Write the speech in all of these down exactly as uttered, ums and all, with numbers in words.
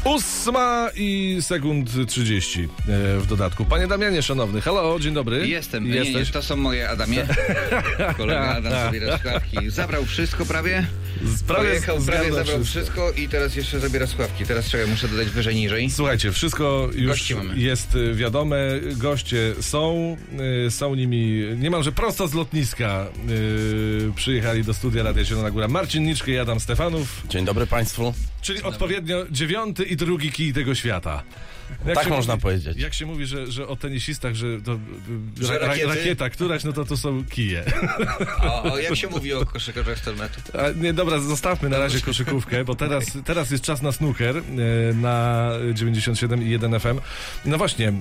Ósma i sekund trzydzieści w dodatku. Panie Damianie, szanowny, halo, dzień dobry. Jestem, nie, nie, to są moje, Adamie. Kolega Adam zabiera słuchawki. Zabrał wszystko prawie, prawie pojechał, prawie zabrał wszystko. wszystko i teraz jeszcze zabiera słuchawki. Teraz czekaj, muszę dodać wyżej, niżej. Słuchajcie, wszystko już jest wiadome. Goście są, są nimi niemalże prosto z lotniska. Przyjechali do studia Radia Zielona Góra Marcin Niczke i Adam Stefanów. Dzień dobry Państwu. Czyli Dzień odpowiednio dobry. dziewiąty i drugi kij tego świata. Jak tak można mówi, powiedzieć. Jak się mówi, że, że o tenisistach, że to że ra, rakiety? rakieta któraś, no to to są kije. A, a jak się mówi o koszykarzach sto metrów? Nie, dobra, zostawmy na razie koszykówkę, bo teraz, teraz jest czas na snooker na dziewięćdziesiąt siedem i jeden F M. No właśnie,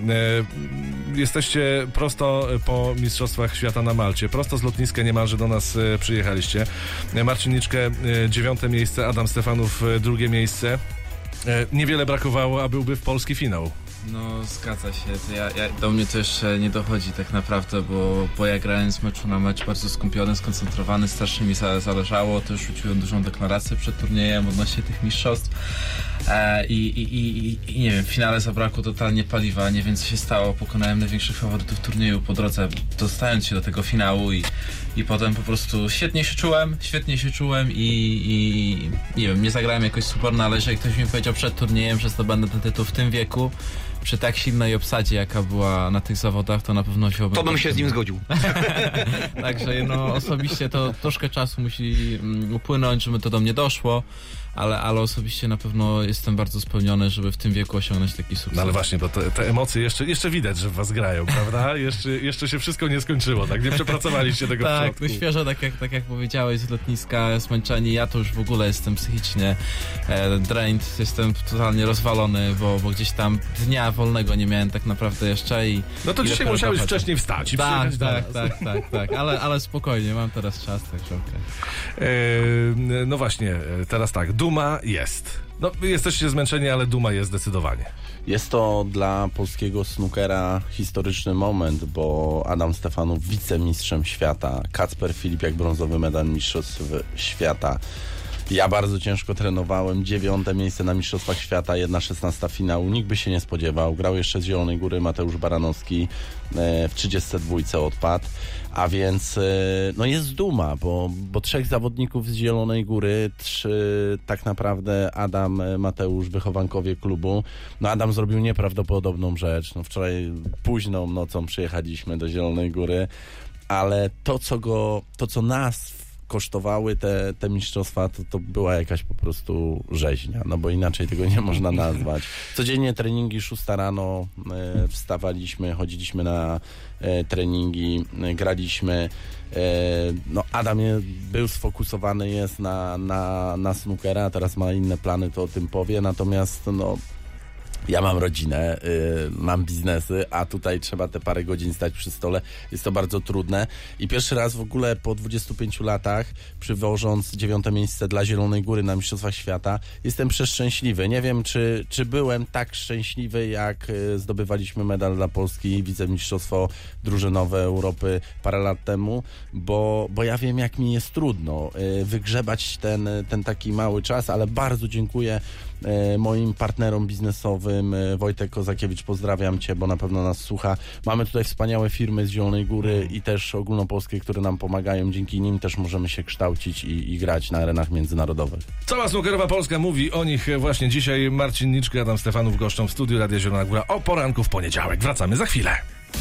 jesteście prosto po Mistrzostwach Świata na Malcie. Prosto z lotniska niemalże do nas przyjechaliście. Marcin Niczke, dziewiąte miejsce, Adam Stefanów, drugie miejsce. Niewiele brakowało, a byłby w polski finał. No, zgadza się. To ja, ja, do mnie to jeszcze nie dochodzi tak naprawdę, bo, bo ja grałem z meczu na mecz bardzo skupiony, skoncentrowany, strasznie mi zależało. Też rzuciłem dużą deklarację przed turniejem odnośnie tych mistrzostw. E, i, i, i, I nie wiem, w finale zabrakło totalnie paliwa, nie wiem co się stało. Pokonałem największych faworytów turnieju po drodze, dostając się do tego finału i, i potem po prostu świetnie się czułem, świetnie się czułem i, i nie wiem, nie zagrałem jakoś super, no ale jeżeli ktoś mi powiedział przed turniejem, że zdobędę ten tytuł w tym wieku, przy tak silnej obsadzie, jaka była na tych zawodach, to na pewno wziąłbym... To bym się z nim zgodził. Także no, osobiście to troszkę czasu musi upłynąć, żeby to do mnie doszło, ale, ale osobiście na pewno jestem bardzo spełniony, żeby w tym wieku osiągnąć taki sukces. No ale właśnie, bo te, te emocje jeszcze, jeszcze widać, że w was grają, prawda? Jeszcze, jeszcze się wszystko nie skończyło, tak? Nie przepracowaliście tego tak, w środku. Tak, świeżo, tak jak, tak jak powiedziałeś, z lotniska, zmęczeni. Ja to już w ogóle jestem psychicznie e, drained, jestem totalnie rozwalony, bo, bo gdzieś tam dnia wolnego nie miałem tak naprawdę jeszcze i... No to i dzisiaj musiałeś dochodzi. wcześniej wstać i tak, przyjechać tak, tak, tak, tak, ale, ale spokojnie, mam teraz czas, także okej. Okay. E, no właśnie, teraz tak, duma jest. No, jesteście zmęczeni, ale duma jest zdecydowanie. Jest to dla polskiego snookera historyczny moment, bo Adam Stefanów wicemistrzem świata, Kacper Filipiak brązowy medal mistrzostw świata. Ja bardzo ciężko trenowałem, dziewiąte miejsce na Mistrzostwach Świata, jedna szesnasta finału, nikt by się nie spodziewał. Grał jeszcze z Zielonej Góry Mateusz Baranowski, w trzydziestej dwójce odpadł, a więc no jest duma, bo, bo trzech zawodników z Zielonej Góry, trzy tak naprawdę Adam, Mateusz, wychowankowie klubu. No Adam zrobił nieprawdopodobną rzecz, no wczoraj późną nocą przyjechaliśmy do Zielonej Góry, ale to co go, to co nas kosztowały te, te mistrzostwa, to, to była jakaś po prostu rzeźnia, no bo inaczej tego nie można nazwać. Codziennie treningi, szósta rano, e, wstawaliśmy, chodziliśmy na e, treningi, e, graliśmy. E, no Adam je, był sfokusowany jest na, na, na snookera, a teraz ma inne plany, to o tym powie, natomiast no ja mam rodzinę, y, mam biznesy, a tutaj trzeba te parę godzin stać przy stole. Jest to bardzo trudne. I pierwszy raz w ogóle po dwudziestu pięciu latach, przywożąc dziewiąte miejsce dla Zielonej Góry na Mistrzostwach Świata, jestem przeszczęśliwy. Nie wiem, czy, czy byłem tak szczęśliwy, jak y, zdobywaliśmy medal dla Polski, wicemistrzostwo drużynowe Europy parę lat temu, bo, bo ja wiem, jak mi jest trudno y, wygrzebać ten, ten taki mały czas, ale bardzo dziękuję moim partnerom biznesowym. Wojtek Kozakiewicz, pozdrawiam Cię, bo na pewno nas słucha. Mamy tutaj wspaniałe firmy z Zielonej Góry i też ogólnopolskie, które nam pomagają. Dzięki nim też możemy się kształcić i, i grać na arenach międzynarodowych. Cała snookerowa Polska mówi o nich właśnie dzisiaj. Marcin Niczke, Adam Stefanów goszczą w studiu Radia Zielona Góra o poranku w poniedziałek. Wracamy za chwilę.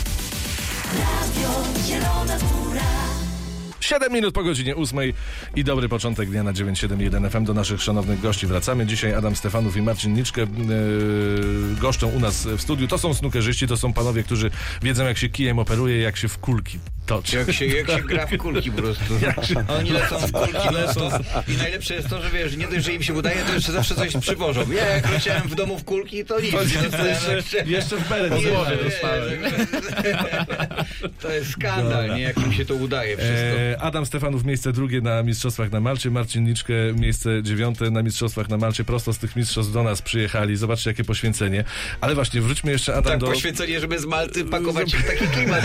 Radio Zielona Góra. siedem minut po godzinie ósmej i dobry początek dnia na dziewięćdziesiąt siedem i jeden F M. Do naszych szanownych gości wracamy. Dzisiaj Adam Stefanów i Marcin Niczke yy, goszczą u nas w studiu. To są snookerzyści, to są panowie, którzy wiedzą, jak się kijem operuje, jak się w kulki toczy. Jak się, jak się gra w kulki po prostu. Się... Oni lecą w kulki, lecą. I najlepsze jest to, że wiesz, nie dość, że im się udaje, to jeszcze zawsze coś przywożą. Ja jak leciałem w domu w kulki, to nic. To jeszcze, jeszcze w beret z głowy dostałem. To jest skandal, nie? Jak im się to udaje wszystko. Adam Stefanów miejsce drugie na Mistrzostwach na Malcie, Marcin Niczkę miejsce dziewiąte na Mistrzostwach na Malcie. Prosto z tych mistrzostw do nas przyjechali. Zobaczcie, jakie poświęcenie. Ale właśnie, wróćmy jeszcze, Adam, tak, do... poświęcenie, żeby z Malty pakować się w taki klimat.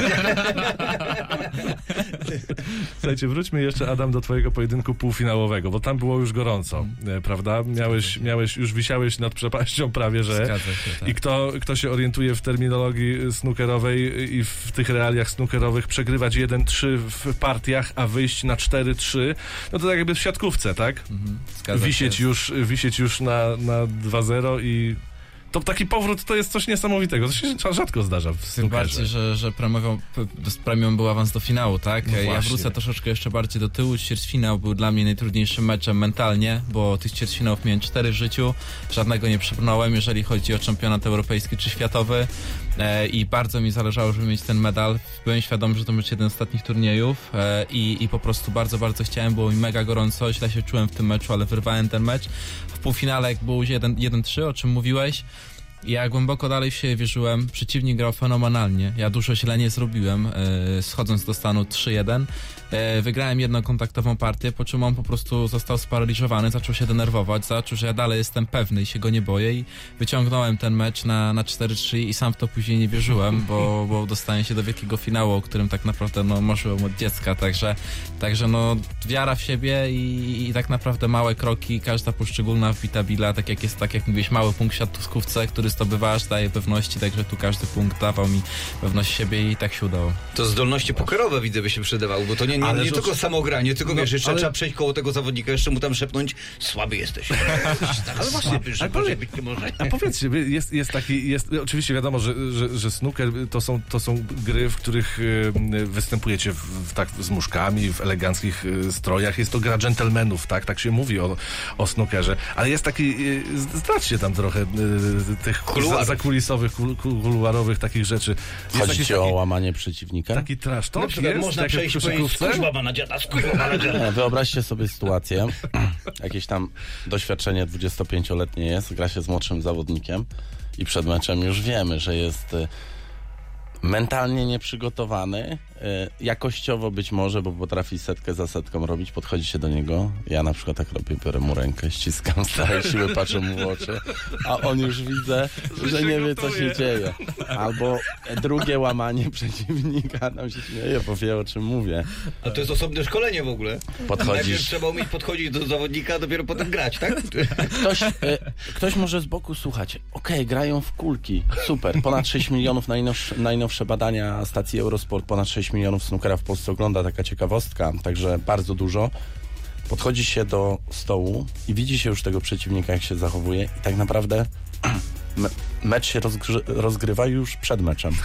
Słuchajcie, wróćmy jeszcze, Adam, do twojego pojedynku półfinałowego, bo tam było już gorąco, e, prawda? Miałeś, miałeś, już wisiałeś nad przepaścią prawie, że... Zgadza się, tak. I kto, kto się orientuje w terminologii snookerowej i w tych realiach snookerowych, przegrywać jeden trzy w partiach, a wyjść na cztery trzy, no to tak jakby w siatkówce, tak? Mhm. Zgadza Wisieć się. już, wisieć już na, na dwa zero i... To taki powrót to jest coś niesamowitego. To się rzadko zdarza w Tym snookerze. bardziej, że, że premią, premią był awans do finału, tak? No ja właśnie. wrócę troszeczkę jeszcze bardziej do tyłu. Ćwierćfinał był dla mnie najtrudniejszym meczem mentalnie, bo tych ćwierćfinałów miałem cztery w życiu. Żadnego nie przebrnąłem, jeżeli chodzi o czempionat europejski czy światowy. E, I bardzo mi zależało, żeby mieć ten medal. Byłem świadomy, że to będzie jeden z ostatnich turniejów e, i, i po prostu bardzo, bardzo chciałem. Było mi mega gorąco, źle się czułem w tym meczu, ale wyrwałem ten mecz. W półfinale, jak był jeden trzy, o czym mówiłeś, ja głęboko dalej w siebie wierzyłem. Przeciwnik grał fenomenalnie. Ja dużo źle nie zrobiłem, e, schodząc do stanu trzy jeden. E, wygrałem jedną kontaktową partię, po czym on po prostu został sparaliżowany, zaczął się denerwować, zaczął, że ja dalej jestem pewny i się go nie boję i wyciągnąłem ten mecz na, na cztery trzy i sam w to później nie wierzyłem, bo, bo dostałem się do wielkiego finału, o którym tak naprawdę no, marzyłem od dziecka, także, także no wiara w siebie i, i tak naprawdę małe kroki, każda poszczególna wbita bila, tak jak jest, tak jak mówiłeś, mały punkt w siatkówce, który zdobywasz, daje pewności, także tu każdy punkt dawał mi pewność siebie i tak się udało. To zdolności pokerowe widzę by się przydawały, bo to nie, nie, nie, nie to- tylko samogranie, tylko No, wiesz, jeszcze ale- trzeba przejść koło tego zawodnika, jeszcze mu tam szepnąć, słaby jesteś. Ale właśnie, słaby, że ale może powie- być nie może. A powiedzcie, wy- jest, jest taki, jest, oczywiście wiadomo, że, że, że snooker to są, to są gry, w których e, występujecie w, w, tak, z muszkami, w eleganckich e, strojach. Jest to gra dżentelmenów, tak? Tak się mówi o, o snookerze. Ale jest taki, e, zdradźcie tam trochę e, tych Kuluarów. za, zakulisowych, kul, kuluarowych takich rzeczy. Jest Chodzi jakiś ci o taki, łamanie przeciwnika? taki trash Na talk przykład jest? można jak w przejść i powiedzieć, koszykówce? skurwa ma na dziada, skurwa ma na dziada. Nie, wyobraźcie sobie sytuację, jakieś tam doświadczenie dwudziestopięcioletnie jest, gra się z młodszym zawodnikiem i przed meczem już wiemy, że jest y, mentalnie nieprzygotowany, y, jakościowo być może, bo potrafi setkę za setką robić, podchodzi się do niego, ja na przykład tak robię, biorę mu rękę, ściskam z całej siły, patrzę mu w oczy, a on już widzę, że nie wie, co się dzieje. Albo drugie łamanie przeciwnika, nam się śmieje, bo wie, o czym mówię. A to jest osobne szkolenie w ogóle. Podchodzisz- Najpierw trzeba umieć podchodzić do zawodnika, a dopiero potem grać, tak? Ktoś, e, ktoś może z boku słuchać, okej, grają w kulki, super, ponad sześć milionów, najnowsze, najnowsze badania stacji Eurosport, ponad sześć milionów snookera w Polsce ogląda, taka ciekawostka, także bardzo dużo. Podchodzi się do stołu i widzi się już tego przeciwnika, jak się zachowuje i tak naprawdę me, mecz się rozgrzy, rozgrywa już przed meczem.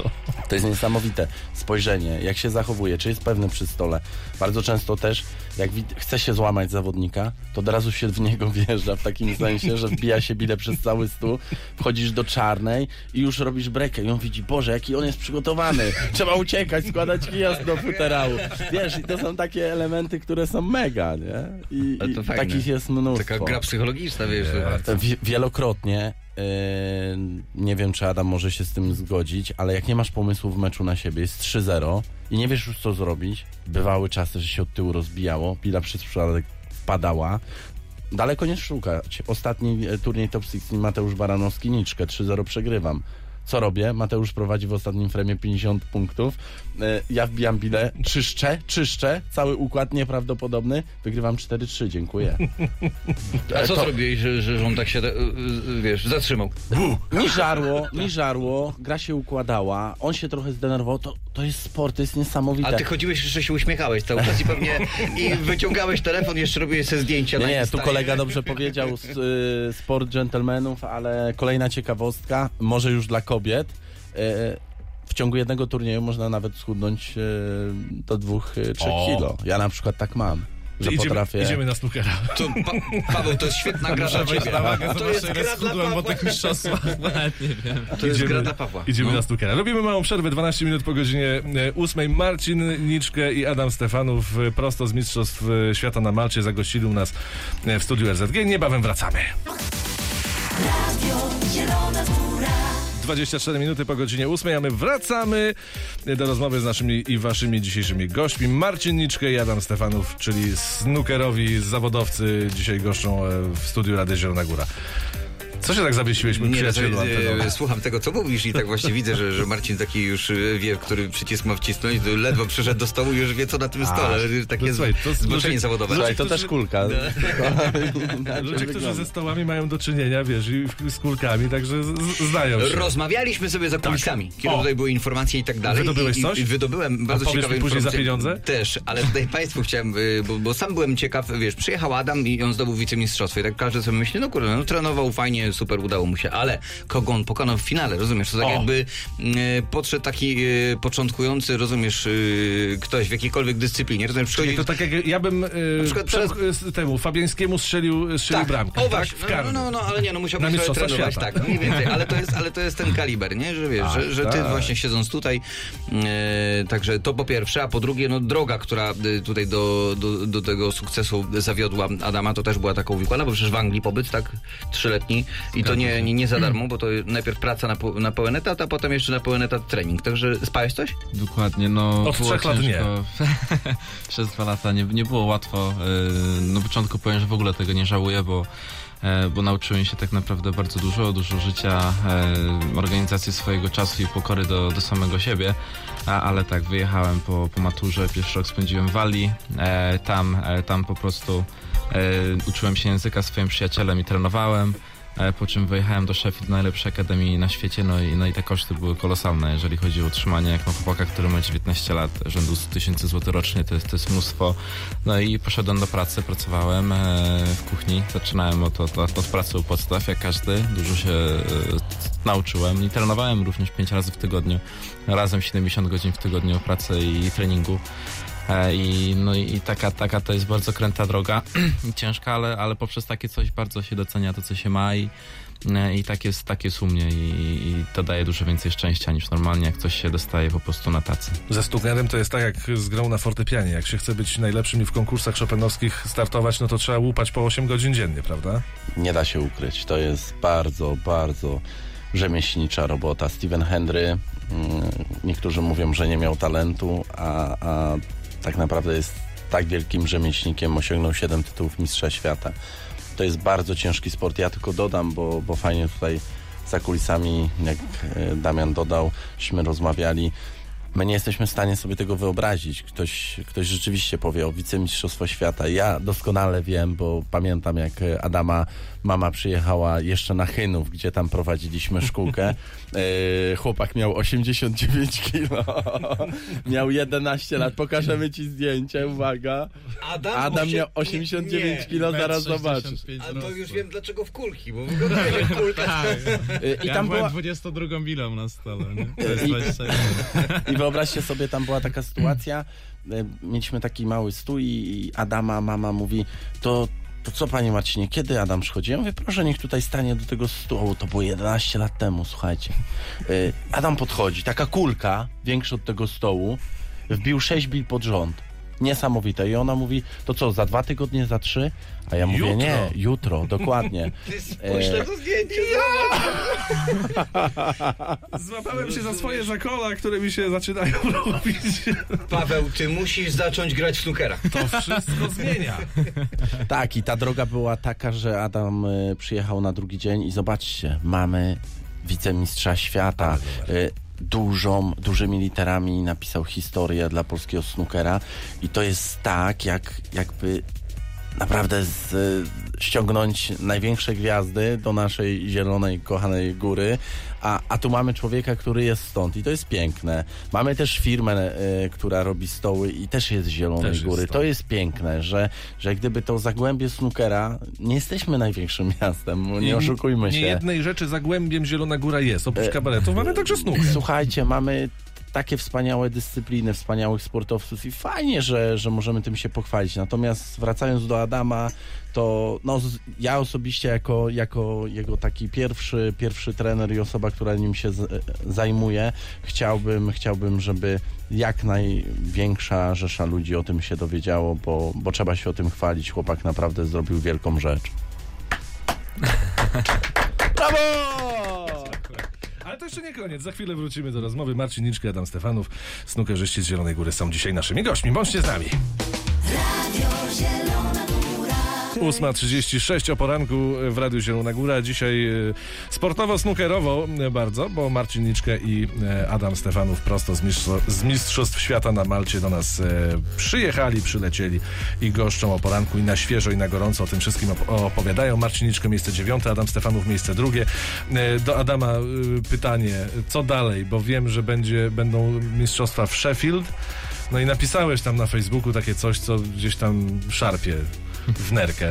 To jest niesamowite. Spojrzenie, jak się zachowuje, czy jest pewny przy stole. Bardzo często też, jak wid- chce się złamać zawodnika, to od razu się w niego wjeżdża, w takim sensie, że wbija się bile przez cały stół, wchodzisz do czarnej i już robisz brekę i on widzi, Boże, jaki on jest przygotowany. Trzeba uciekać, składać kijos do futerału. Wiesz, i to są takie elementy, które są mega, nie? I, Ale i to fajne. takich jest mnóstwo. Taka gra psychologiczna, wiesz. To wi- wielokrotnie, yy, nie wiem, czy Adam może się z tym zgodzić, ale jak nie masz pomysłu w meczu na siebie, jest trzy zero i nie wiesz już, co zrobić, bywały czasy, że się od tyłu rozbijało, pila przez przypadek wpadała, daleko nie szukać. Ostatni e, turniej Top szesnaście, Mateusz Baranowski, Niczkę, trzy zero przegrywam. Co robię? Mateusz prowadzi w ostatnim fremie pięćdziesiąt punktów. E, ja wbijam bilę, czyszczę, czyszczę, cały układ nieprawdopodobny, wygrywam cztery trzy, dziękuję. A co To- zrobiłeś, że, że on tak się, e, e, wiesz, zatrzymał? Mi żarło, mi żarło, gra się układała, on się trochę zdenerwował, to, to jest sport, to jest niesamowite. A ty chodziłeś, jeszcze się uśmiechałeś cały czas i pewnie i wyciągałeś telefon, jeszcze robiłeś sobie zdjęcia. Nie, na nie, tu Instagramie. kolega dobrze powiedział, s- y, sport dżentelmenów, ale kolejna ciekawostka, może już dla kobiet, y, w ciągu jednego turnieju można nawet schudnąć y, do dwóch, y, trzech O. kilo. Ja na przykład tak mam, że Idziemy, potrafię... idziemy na snookera. To, pa, Paweł, to jest świetna gra dla ciebie. To jest gra dla schudłem po Pawła. tych mistrzostwach, nawet nie wiem. To jest gra dla Pawła. Idziemy No. na snookera. Robimy małą przerwę, dwanaście minut po godzinie e, ósmej. Marcin Niczkę i Adam Stefanów e, prosto z Mistrzostw e, Świata na Malcie zagościli u nas e, w studiu R Z G. Niebawem wracamy. Radio Zielona Góra. dwadzieścia cztery minuty po godzinie ósmej, a my wracamy do rozmowy z naszymi i waszymi dzisiejszymi gośćmi. Marcin Niczkę i Adam Stefanów, czyli snookerowi zawodowcy, dzisiaj goszczą w studiu Radia Zielona Góra. Co się tak zawiesiłeś, mój przyjacielu? Nie, słucham tego, co mówisz i tak właśnie widzę, że, że Marcin taki już wie, który przycisk ma wcisnąć, ledwo przyszedł do stołu i już wie, co na tym stole. Takie słuchaj, to zboczenie ludzie, zawodowe. Słuchaj, to którzy, też kulka. No. Ludzie, którzy ze stołami mają do czynienia, wiesz, i z kulkami, także z, znają się. Rozmawialiśmy sobie za kulisami, tak. kiedy tutaj były informacje i tak dalej. Wydobyłeś coś? I, i wydobyłem bardzo ciekawe ciekawe później informacje. za pieniądze? Też, ale tutaj Państwu chciałem, bo, bo sam byłem ciekaw, wiesz, przyjechał Adam i on zdobył wicemistrzostwo i tak każdy sobie myśli, no kurde, no trenował fajnie, super, udało mu się, ale kogo on pokonał w finale, rozumiesz? To tak o. jakby e, podszedł taki e, początkujący, rozumiesz, e, ktoś w jakiejkolwiek dyscyplinie. Rozumiesz, przychodzi... To tak jak ja bym e, przez... temu, temu Fabiańskiemu strzelił, strzelił tak. bramkę. O właśnie, tak? no, no, no, ale nie, no musiałbyś trochę trenować, świata. tak, mniej więcej, ale to jest, ale to jest ten kaliber, nie? Że wiesz, a, że, że ty tak. właśnie siedząc tutaj, e, także to po pierwsze, a po drugie, no droga, która tutaj do, do, do tego sukcesu zawiodła Adama, to też była taka uwikłana, bo przecież w Anglii pobyt, tak, trzyletni i to nie, nie, nie za darmo, bo to najpierw praca na, na pełen etat, a potem jeszcze na pełen etat trening. Także spałeś coś? Dokładnie, no... Od trzech lat nie. Przez dwa lata nie, nie było łatwo. Na początku powiem, że w ogóle tego nie żałuję, bo bo nauczyłem się tak naprawdę bardzo dużo, dużo życia, organizacji swojego czasu i pokory do, do samego siebie, a, ale tak, wyjechałem po, po maturze, pierwszy rok spędziłem w Walii, tam, tam po prostu uczyłem się języka swoim przyjacielem i trenowałem. Po czym wyjechałem do Sheffield, najlepszej akademii na świecie, no i, no i te koszty były kolosalne, jeżeli chodzi o utrzymanie, jak ma chłopaka, który ma dziewiętnaście lat, rzędu sto tysięcy złotych rocznie, to jest, to jest mnóstwo. No i poszedłem do pracy, pracowałem e, w kuchni, zaczynałem od, od, od pracy u podstaw, jak każdy, dużo się e, nauczyłem i trenowałem również pięć razy w tygodniu, razem siedemdziesiąt godzin w tygodniu pracy i treningu. I, no i taka, taka to jest bardzo kręta droga, ciężka, ale, ale poprzez takie coś bardzo się docenia to, co się ma i, i tak, jest, tak jest u mnie i, i to daje dużo więcej szczęścia niż normalnie, jak coś się dostaje po prostu na tacy. Ze snookerem to jest tak jak z grą na fortepianie. Jak się chce być najlepszym i w konkursach chopinowskich startować, no to trzeba łupać po osiem godzin dziennie, prawda? Nie da się ukryć. To jest bardzo, bardzo rzemieślnicza robota. Stephen Hendry, niektórzy mówią, że nie miał talentu, a, a tak naprawdę jest tak wielkim rzemieślnikiem, osiągnął siedem tytułów mistrza świata. To jest bardzo ciężki sport. Ja tylko dodam, bo, bo fajnie tutaj za kulisami, jak Damian dodał, żeśmy rozmawiali. My nie jesteśmy w stanie sobie tego wyobrazić. Ktoś, ktoś rzeczywiście powie o wicemistrzostwo świata. Ja doskonale wiem, bo pamiętam, jak Adama mama przyjechała jeszcze na Chynów, gdzie tam prowadziliśmy szkółkę. Yy, chłopak miał osiemdziesiąt dziewięć kilo. Miał jedenaście lat. Pokażemy ci zdjęcie, uwaga. Adam, Adam osiem... miał osiemdziesiąt dziewięć kilo, zaraz zobaczysz. Ale to już wiem, dlaczego w kulki, bo wygląda jak kulka. Tak. I ja tam była dwudziestą drugą bilą na stole. Nie? I, I wyobraźcie sobie, tam była taka sytuacja, mieliśmy taki mały stół i Adama mama mówi, to to co, panie Marcinie, kiedy Adam przychodzi? Ja mówię, proszę, niech tutaj stanie do tego stołu. To było jedenaście lat temu, słuchajcie. Adam podchodzi, taka kulka, większa od tego stołu, wbił sześć bil pod rząd. Niesamowite. I ona mówi, to co, za dwa tygodnie, za trzy? A ja mówię, jutro. nie, jutro, dokładnie. Spójrz na to zdjęcie, zobacz. Złapałem się za swoje zakola, które mi się zaczynają robić. Paweł, ty musisz zacząć grać w snookera. To wszystko zmienia. Tak, i ta droga była taka, że Adam y, przyjechał na drugi dzień i zobaczcie, mamy wicemistrza świata. Y, dużą, dużymi literami napisał historię dla polskiego snookera i to jest tak, jak jakby naprawdę z, ściągnąć największe gwiazdy do naszej zielonej, kochanej góry, a, a tu mamy człowieka, który jest stąd i to jest piękne. Mamy też firmę, y, która robi stoły i też jest z Zielonej też Góry. jest to jest piękne, że, że gdyby to Zagłębie snookera, nie jesteśmy największym miastem, nie, nie oszukujmy się. Nie jednej rzeczy Zagłębiem Zielona Góra jest. Oprócz kabaretów mamy także snooker. Słuchajcie, mamy takie wspaniałe dyscypliny, wspaniałych sportowców i fajnie, że, że możemy tym się pochwalić. Natomiast wracając do Adama, to no, ja osobiście jako, jako jego taki pierwszy, pierwszy trener i osoba, która nim się z, zajmuje, chciałbym, chciałbym, żeby jak największa rzesza ludzi o tym się dowiedziało, bo, bo trzeba się o tym chwalić. Chłopak naprawdę zrobił wielką rzecz. Brawo! Ale to jeszcze nie koniec. Za chwilę wrócimy do rozmowy. Marcin Niczka, Adam Stefanów, snookerzyści z Zielonej Góry są dzisiaj naszymi gośćmi. Bądźcie z nami. Radio Zielona Góra. ósma trzydzieści sześć o poranku w Radiu Zielona Góra. Dzisiaj sportowo-snookerowo bardzo, bo Marcin Niczka i Adam Stefanów prosto z, mistrzo- z Mistrzostw Świata na Malcie do nas przyjechali, przylecieli i goszczą o poranku i na świeżo i na gorąco o tym wszystkim op- opowiadają. Marcin Niczka miejsce dziewiąte, Adam Stefanów miejsce drugie. Do Adama pytanie, co dalej, bo wiem, że będzie, będą mistrzostwa w Sheffield. No i napisałeś tam na Facebooku takie coś, co gdzieś tam szarpie w nerkę.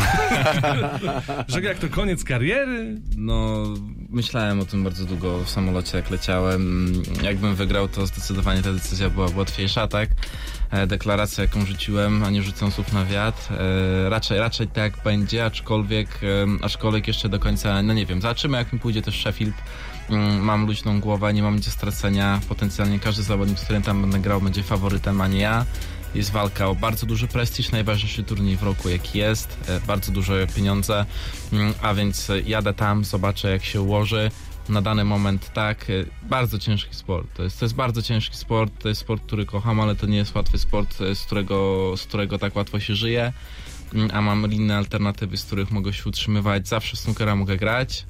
Że jak to koniec kariery? No, myślałem o tym bardzo długo w samolocie, jak leciałem. Jakbym wygrał, to zdecydowanie ta decyzja byłaby łatwiejsza, tak? Deklaracja, jaką rzuciłem, a nie rzucam słów na wiatr. E, raczej, raczej tak będzie, aczkolwiek, e, aczkolwiek jeszcze do końca, no nie wiem, zobaczymy, jak mi pójdzie też Sheffield. Mam luźną głowę, nie mam nic do stracenia. Potencjalnie każdy zawodnik, z którym tam będę grał, będzie faworytem, a nie ja. Jest walka o bardzo duży prestiż, najważniejszy turniej w roku, jaki jest. Bardzo duże pieniądze, a więc jadę tam, zobaczę, jak się ułoży. Na dany moment tak, bardzo ciężki sport. To jest, to jest bardzo ciężki sport, to jest sport, który kocham, ale to nie jest łatwy sport, z którego, z którego tak łatwo się żyje. A mam inne alternatywy, z których mogę się utrzymywać. Zawsze snookera mogę grać.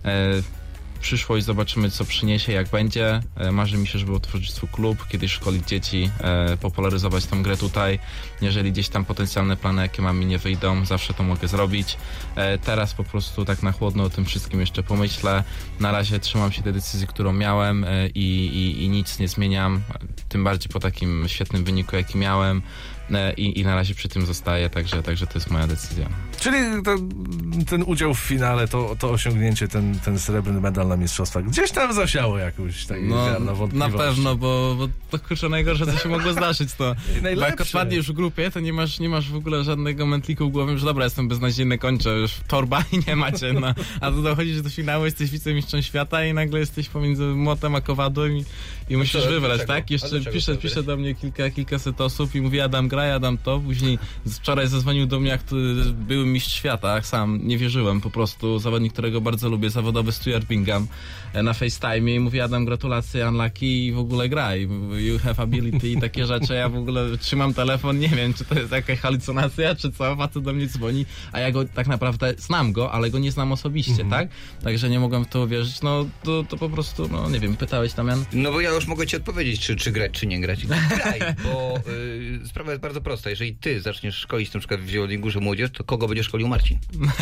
Przyszłość zobaczymy, co przyniesie, jak będzie. Marzy mi się, żeby otworzyć swój klub, kiedyś szkolić dzieci, e, popularyzować tą grę tutaj. Jeżeli gdzieś tam potencjalne plany, jakie mam, mi nie wyjdą, zawsze to mogę zrobić. E, teraz po prostu tak na chłodno o tym wszystkim jeszcze pomyślę. Na razie trzymam się tej decyzji, którą miałem e, i, i, i nic nie zmieniam. Tym bardziej po takim świetnym wyniku, jaki miałem. I, i na razie przy tym zostaję, także, także to jest moja decyzja. Czyli to, ten udział w finale, to, to osiągnięcie, ten, ten srebrny medal na mistrzostwach gdzieś tam zasiało jakąś tak no, wątpliwość. Na pewno, bo, bo to kurczę najgorsze, co się mogło zdarzyć, to bo jak odpadniesz w grupie, to nie masz, nie masz w ogóle żadnego mętliku w głowie, że dobra, jestem beznadziejny, kończę, już torba i nie macie, no. A tu dochodzisz do finału, jesteś wicemistrzem świata i nagle jesteś pomiędzy młotem a kowadłem i, i musisz to, wybrać, dlaczego? Tak? Jeszcze pisze, pisze do mnie kilka, kilkaset osób i mówi, Adam gra, ja dam to. Później wczoraj zadzwonił do mnie, jak to był mistrz świata, sam nie wierzyłem, po prostu zawodnik, którego bardzo lubię, zawodowy Stuart Bingham na FaceTime i mówi, Adam, gratulacje, unlucky i w ogóle graj, you have ability i takie rzeczy. Ja w ogóle trzymam telefon, nie wiem, czy to jest jakaś halucynacja, czy co, facet do mnie dzwoni, a ja go tak naprawdę znam go, ale go nie znam osobiście, mhm. tak? Także nie mogłem w to uwierzyć, no to, to po prostu, no nie wiem, pytałeś, Damian? No bo ja już mogę ci odpowiedzieć, czy, czy grać, czy nie grać. Graj, bo y, sprawa jest bardzo prosta. Jeżeli ty zaczniesz szkolić na przykład w Zielonej Górze młodzież, to kogo będzie szkolił Marcin?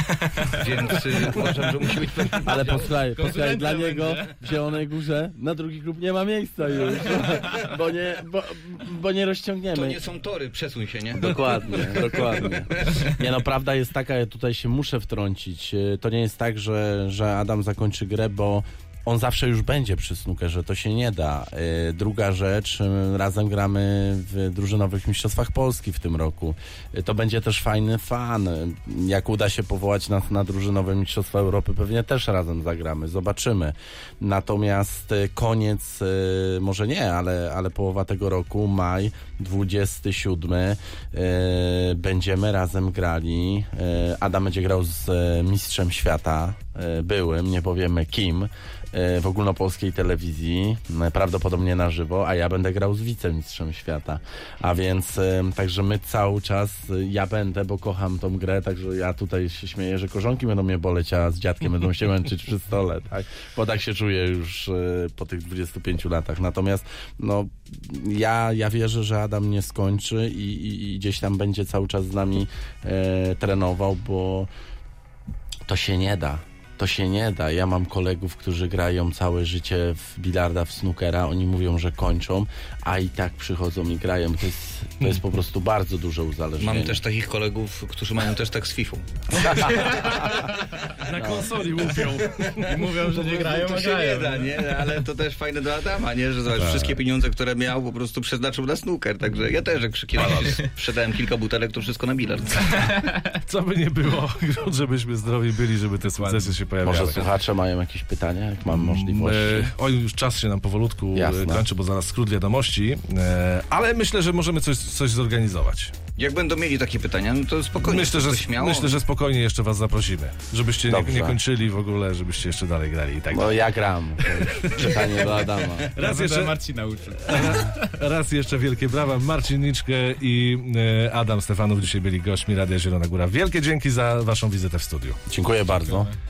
Więc y, uważam, że musi być pewien... Ale posłuchaj, posłuchaj, dla niego w Zielonej Górze na drugi klub nie ma miejsca już, bo nie, bo, bo nie rozciągniemy. To nie są tory, przesuń się, nie? Dokładnie, dokładnie. Nie no, prawda jest taka, ja tutaj się muszę wtrącić. To nie jest tak, że, że Adam zakończy grę, bo on zawsze już będzie przy snookerze, to się nie da. Yy, druga rzecz, yy, razem gramy w drużynowych mistrzostwach Polski w tym roku. Yy, to będzie też fajny fan. Yy, jak uda się powołać nas na drużynowe mistrzostwa Europy, pewnie też razem zagramy, zobaczymy. Natomiast yy, koniec, yy, może nie, ale, ale połowa tego roku, maj dwudziesty siódmy, yy, będziemy razem grali. Yy, Adam będzie grał z yy, mistrzem świata, yy, byłym, nie powiemy kim, w ogólnopolskiej telewizji, prawdopodobnie na żywo, a ja będę grał z wicemistrzem świata. A więc także my cały czas, ja będę, bo kocham tą grę, także ja tutaj się śmieję, że korzonki będą mnie boleć, a z dziadkiem będą się męczyć przy stole, tak? Bo tak się czuję już po tych dwudziestu pięciu latach. Natomiast no, ja, ja wierzę, że Adam nie skończy i, i, i gdzieś tam będzie cały czas z nami e, trenował, bo to się nie da. To się nie da. Ja mam kolegów, którzy grają całe życie w bilarda, w snookera. Oni mówią, że kończą, a i tak przychodzą i grają. To jest, to jest po prostu bardzo duże uzależnienie. Mam też takich kolegów, którzy mają też tak z fifą. Na konsoli łupią. I mówią, że nie grają, to a się grają. nie da, nie? Ale to też fajne do Adama, nie? Że zobacz, tak. Wszystkie pieniądze, które miał, po prostu przeznaczył na snooker. Także ja też, jak kiedyś sprzedałem kilka butelek, to wszystko na bilard. Co by nie było, żebyśmy zdrowi byli, żeby te sukcesy się pojawiały. Może słuchacze mają jakieś pytania, jak mam możliwości? E, oj, już czas się nam powolutku Jasne. kończy, bo zaraz skrót wiadomości, e, ale myślę, że możemy coś, coś zorganizować. Jak będą mieli takie pytania, no to spokojnie. Myślę, że, to śmiało. myślę, że spokojnie jeszcze was zaprosimy, żebyście nie, Dobrze. nie kończyli w ogóle, żebyście jeszcze dalej grali i tak Bo dalej. ja gram. To już pytanie do Adama. Raz Ja jeszcze, będę Marcina uczył. raz jeszcze wielkie brawa. Marcin Niczkę i e, Adam Stefanów dzisiaj byli gośćmi Radia Zielona Góra. Wielkie dzięki za waszą wizytę w studiu. Dziękuję bardzo.